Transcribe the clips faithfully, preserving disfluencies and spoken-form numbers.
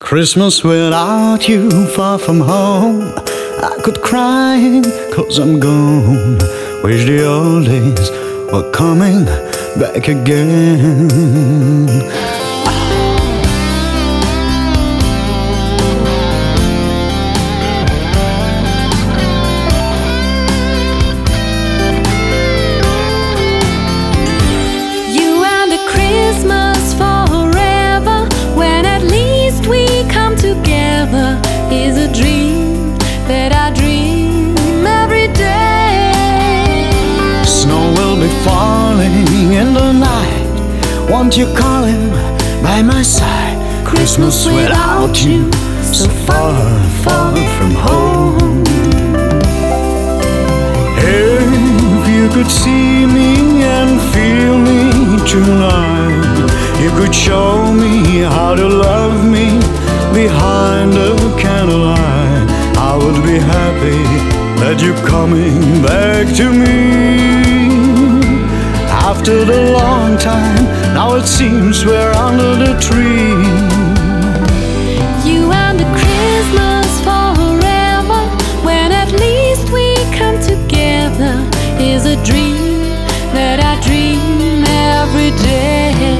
Christmas without you, far from home. I could cry, cause I'm gone. Wish the old days were coming back again. You and the Christmas forever, when at least we come together, is a dream that I dream every day. Snow will be falling in the night. Won't you call him by my side? Christmas without you, so far, far from home. If you could see me and feel me tonight, you could show me how to love me behind the candlelight. I would be happy that you're coming back to me. After the long time, now it seems we're under the tree. You and the Christmas forever, when at least we come together, is a dream that I dream every day.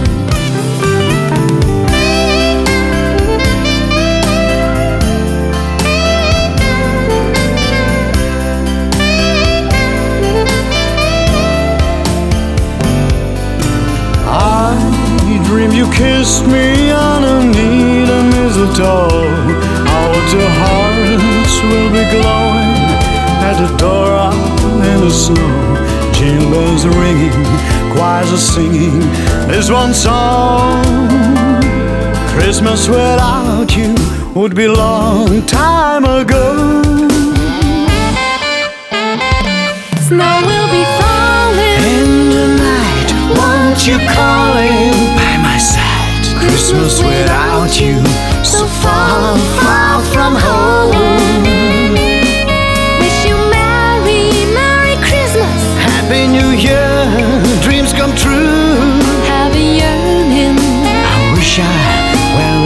Dream you kissed me underneath a mistletoe. Our two hearts will be glowing at the door out in the snow. Jingle bells ringing, choirs are singing this one song. Christmas without you would be long time ago. Snow will be falling In the night, won't you call him by my side? Christmas without you, so far, far from home. Wish you Merry, Merry Christmas. Happy New Year, dreams come true. Have a yearning. I wish I were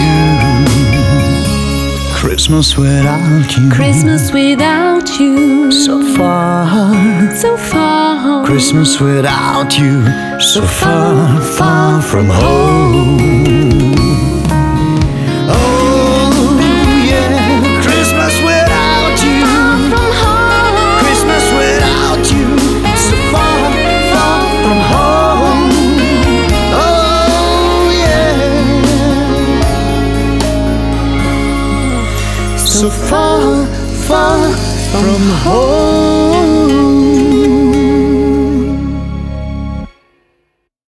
with you. Christmas without you, Christmas without you, so far. so far. Christmas without you, so far, far from home. Oh yeah, Christmas without you, From home. Christmas without you, so far, far from home. Oh yeah, so far, far